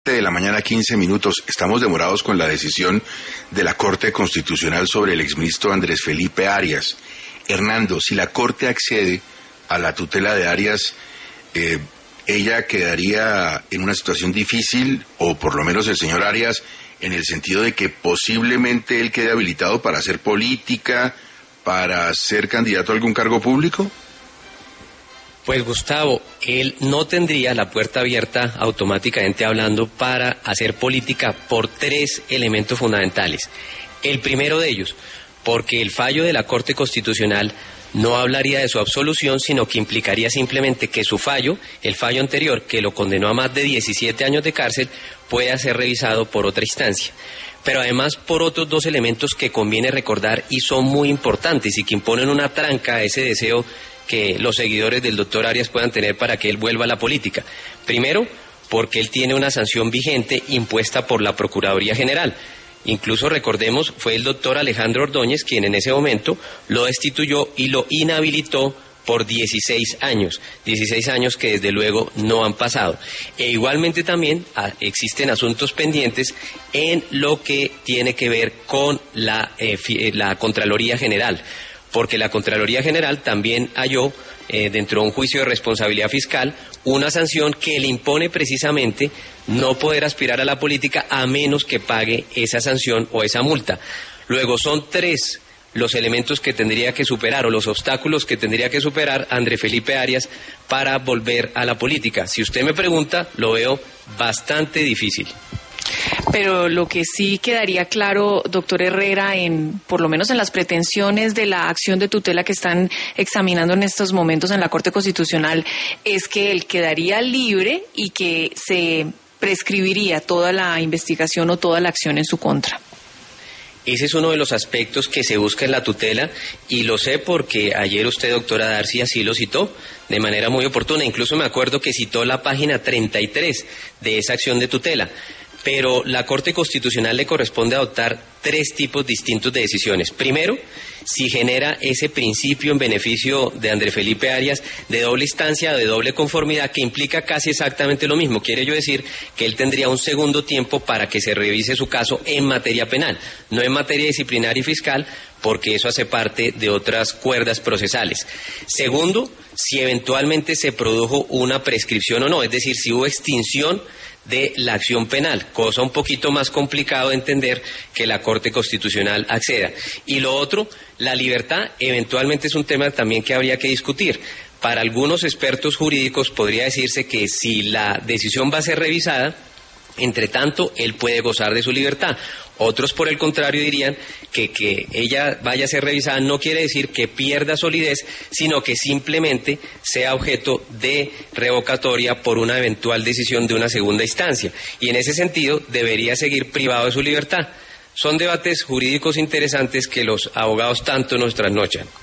de la mañana, 15 minutos. Estamos demorados con la decisión de la Corte Constitucional sobre el exministro Andrés Felipe Arias. Hernando, si la Corte accede a la tutela de Arias, ella quedaría en una situación difícil, o por lo menos el señor Arias, en el sentido de que posiblemente él quede habilitado para hacer política, para ser candidato a algún cargo público. Pues Gustavo, él no tendría la puerta abierta automáticamente hablando para hacer política por tres elementos fundamentales. El primero de ellos, porque el fallo de la Corte Constitucional no hablaría de su absolución, sino que implicaría simplemente que su fallo, el fallo anterior, que lo condenó a más de 17 años de cárcel, pueda ser revisado por otra instancia. Pero además por otros dos elementos que conviene recordar y son muy importantes y que imponen una tranca a ese deseo que los seguidores del doctor Arias puedan tener para que él vuelva a la política. Primero, porque él tiene una sanción vigente impuesta por la Procuraduría General. Incluso recordemos, fue el doctor Alejandro Ordóñez quien en ese momento lo destituyó y lo inhabilitó por 16 años que desde luego no han pasado. E igualmente también existen asuntos pendientes en lo que tiene que ver con la Contraloría General, porque la Contraloría General también halló dentro de un juicio de responsabilidad fiscal una sanción que le impone precisamente no poder aspirar a la política a menos que pague esa sanción o esa multa. Luego son tres los elementos que tendría que superar o los obstáculos que tendría que superar Andrés Felipe Arias para volver a la política. Si usted me pregunta, lo veo bastante difícil. Pero lo que sí quedaría claro, doctor Herrera, por lo menos en las pretensiones de la acción de tutela que están examinando en estos momentos en la Corte Constitucional, es que él quedaría libre y que se prescribiría toda la investigación o toda la acción en su contra. Ese es uno de los aspectos que se busca en la tutela y lo sé porque ayer usted, doctora Darcy, así lo citó de manera muy oportuna. Incluso me acuerdo que citó la página 33 de esa acción de tutela. Pero la Corte Constitucional le corresponde adoptar tres tipos distintos de decisiones. Primero, si genera ese principio en beneficio de Andrés Felipe Arias de doble instancia o de doble conformidad, que implica casi exactamente lo mismo. Quiere yo decir que él tendría un segundo tiempo para que se revise su caso en materia penal, no en materia disciplinaria y fiscal, porque eso hace parte de otras cuerdas procesales. Segundo, si eventualmente se produjo una prescripción o no, es decir, si hubo extinción de la acción penal, cosa un poquito más complicado de entender que la Corte Constitucional acceda. Y lo otro, la libertad, eventualmente es un tema también que habría que discutir. Para algunos expertos jurídicos podría decirse que si la decisión va a ser revisada, entre tanto, él puede gozar de su libertad. Otros, por el contrario, dirían que ella vaya a ser revisada no quiere decir que pierda solidez, sino que simplemente sea objeto de revocatoria por una eventual decisión de una segunda instancia. Y en ese sentido, debería seguir privado de su libertad. Son debates jurídicos interesantes que los abogados tanto nos trasnochan.